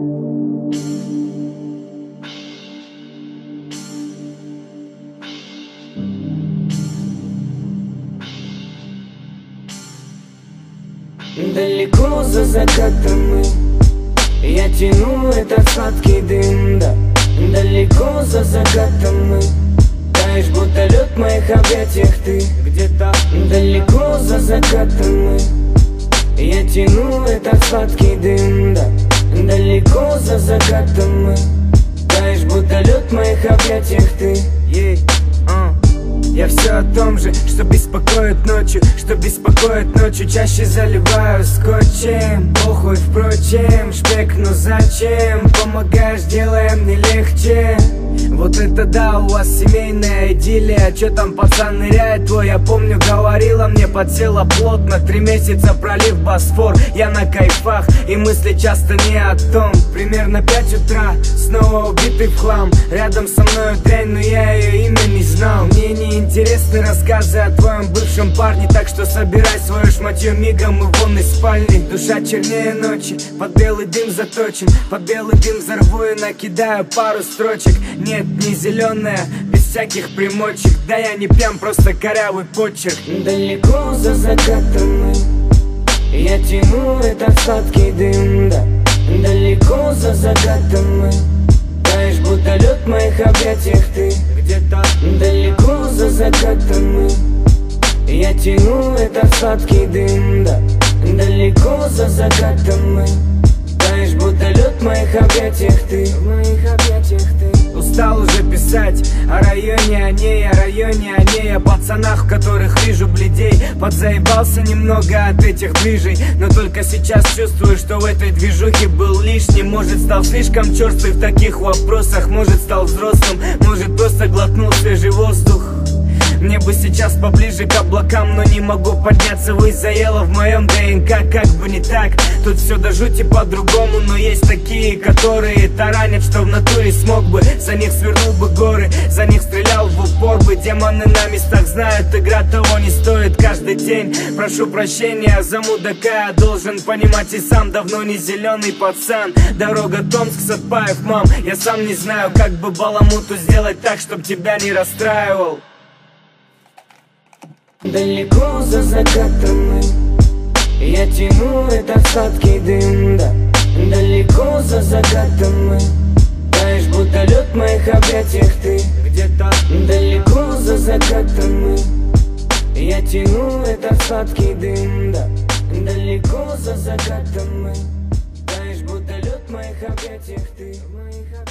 Далеко за закатом я тяну этот сладкий дым, да. Далеко за закатом таешь, будто лед в моих объятиях ты. Где-то далеко за закатом я тяну этот сладкий дым, да. Далеко за закатом таешь, будто лед в моих объятиях ты. Я все о том же, что беспокоит ночью, чаще заливаю скотчем. Похуй, впрочем, шпек, но зачем? Помогаешь, делаем мне легче. Вот это да, у вас семейная идиллия. Чё там пацан ныряет твой, я помню, говорила мне, подсела плотно. 3 месяца пролив Босфор, я на кайфах, и мысли часто не о том. Примерно 5 утра, снова убитый в хлам. Рядом со мною дрянь, но я ее имя не знал. Мне не интересны рассказы о твоем бывшем парне, так что собирай свое шматье мигом и вон из спальни. Душа чернее ночи, под белый дым заточен. Под белый дым взорву и накидаю пару строчек. Нет, не зеленая, без всяких примочек. Да я не прям, просто корявый почерк. Далеко за закатом я тяну этот сладкий дым, да. Далеко за закатом таешь, будто лед в моих объятиях ты. Где-то далеко за закатом я тяну этот сладкий дым, да. Далеко за закатом таешь, будто лед в моих объятиях ты. В моих объятиях ты. Устал уже писать о районе, о ней, о пацанах, в которых вижу бледей. Подзаебался немного от этих движей, но только сейчас чувствую, что в этой движухе был лишним. Может, стал слишком черствый в таких вопросах, может, стал взрослым, может, просто глотнул свежий воздух. Мне бы сейчас поближе к облакам, но не могу подняться ввысь, заело в моем ДНК, как бы не так. Тут все до жути по-другому, но есть такие, которые таранят, что в натуре смог бы. За них свернул бы горы, за них стрелял в упор бы. Демоны на местах знают, игра того не стоит каждый день. Прошу прощения за мудака, я должен понимать и сам, давно не зеленый пацан. Дорога Томск, Сатпаев, мам, я сам не знаю, как бы баламуту сделать так, чтоб тебя не расстраивал. Далеко за закатом я тяну этот сладкий дым, да. Далеко за закатом таешь, будто лед в моих объятиях ты. Где-то далеко за закатом я тяну этот сладкий дым, да. Далеко за закатом таешь, будто лед в моих объятиях ты.